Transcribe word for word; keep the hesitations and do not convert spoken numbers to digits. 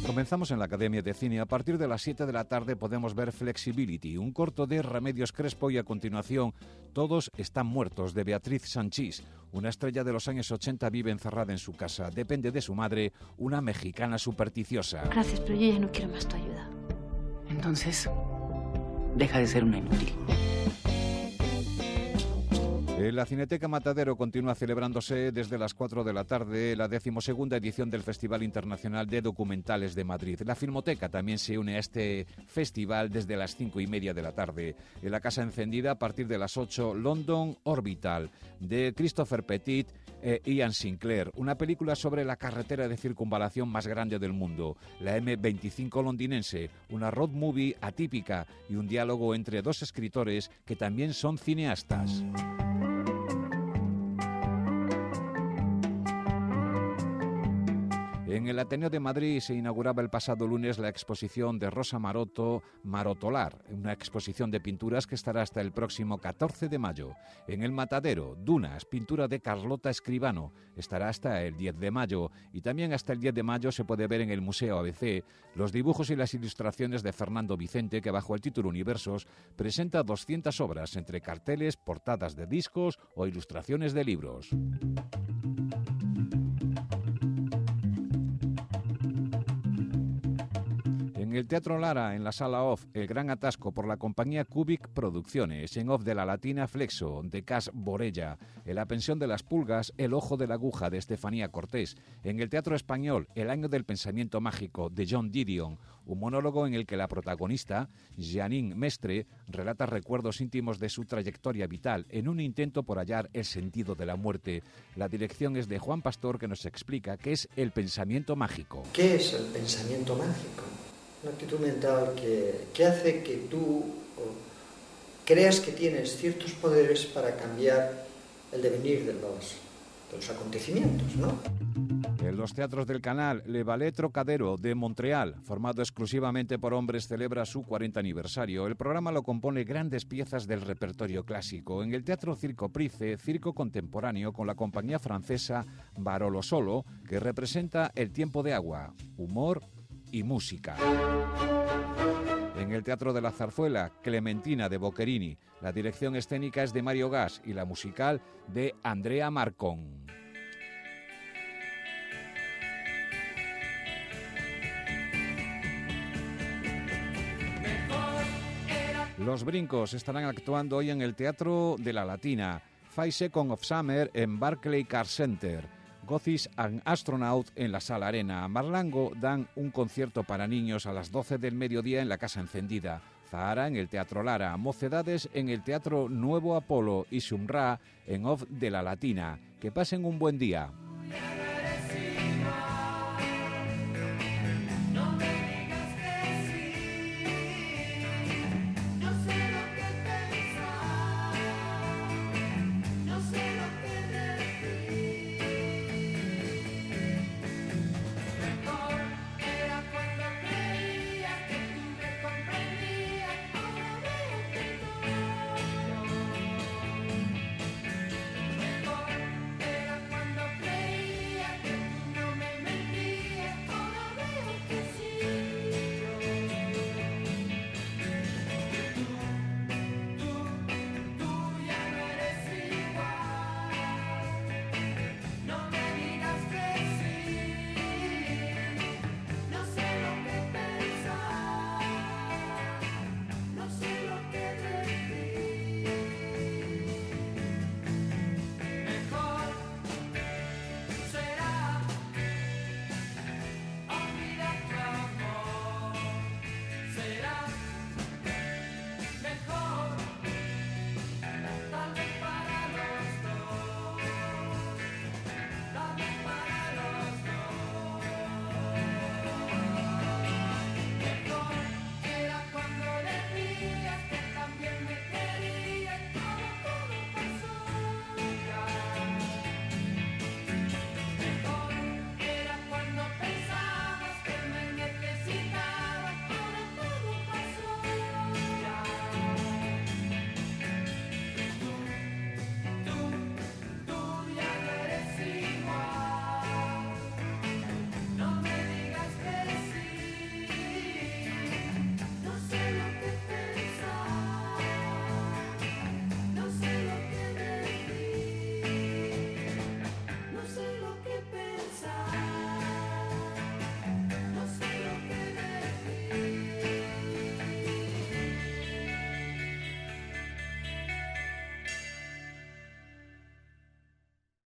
Comenzamos en la Academia de Cine. A partir de las siete de la tarde podemos ver Flexibility, un corto de Remedios Crespo, y a continuación Todos están muertos, de Beatriz Sanchís. Una estrella de los años ochenta vive encerrada en su casa. Depende de su madre, una mexicana supersticiosa. Gracias, pero yo ya no quiero más tu ayuda. Entonces, deja de ser una inútil. En la Cineteca Matadero continúa celebrándose desde las cuatro de la tarde la decimosegunda edición del Festival Internacional de Documentales de Madrid. La Filmoteca también se une a este festival desde las cinco y media de la tarde. En la Casa Encendida, a partir de las ocho, London Orbital, de Christopher Petit e Ian Sinclair, una película sobre la carretera de circunvalación más grande del mundo, la eme veinticinco londinense, una road movie atípica y un diálogo entre dos escritores que también son cineastas. En el Ateneo de Madrid se inauguraba el pasado lunes la exposición de Rosa Maroto, Marotolar, una exposición de pinturas que estará hasta el próximo catorce de mayo. En el Matadero, Dunas, pintura de Carlota Escribano, estará hasta el diez de mayo. Y también hasta el diez de mayo se puede ver en el Museo A B C los dibujos y las ilustraciones de Fernando Vicente, que bajo el título Universos presenta doscientas obras, entre carteles, portadas de discos o ilustraciones de libros. En el Teatro Lara, en la Sala Off, el gran atasco por la compañía Cubic Producciones. En Off de la Latina, Flexo, de Cas Borella. En la Pensión de las Pulgas, El Ojo de la Aguja, de Estefanía Cortés. En el Teatro Español, El Año del Pensamiento Mágico, de John Didion. Un monólogo en el que la protagonista, Janine Mestre, relata recuerdos íntimos de su trayectoria vital en un intento por hallar el sentido de la muerte. La dirección es de Juan Pastor, que nos explica qué es el pensamiento mágico. ¿Qué es el pensamiento mágico? Una actitud mental que, que hace que tú creas que tienes ciertos poderes para cambiar el devenir de los, de los acontecimientos, ¿no? En los teatros del Canal, Le Ballet Trocadero de Montreal, formado exclusivamente por hombres, celebra su cuarenta aniversario. El programa lo compone grandes piezas del repertorio clásico. En el Teatro Circo Price, circo contemporáneo con la compañía francesa Barolo Solo, que representa el tiempo de agua, humor y música. En el Teatro de la Zarzuela, Clementina, de Boccherini. La dirección escénica es de Mario Gas y la musical de Andrea Marcón. Los Brincos estarán actuando hoy en el Teatro de la Latina. Five Seconds of Summer en Barclay Car Center. Gothic and Astronaut en la Sala Arena. Marlango dan un concierto para niños a las doce del mediodía en la Casa Encendida. Zahara en el Teatro Lara. Mocedades en el Teatro Nuevo Apolo y Sumra en Off de la Latina. Que pasen un buen día.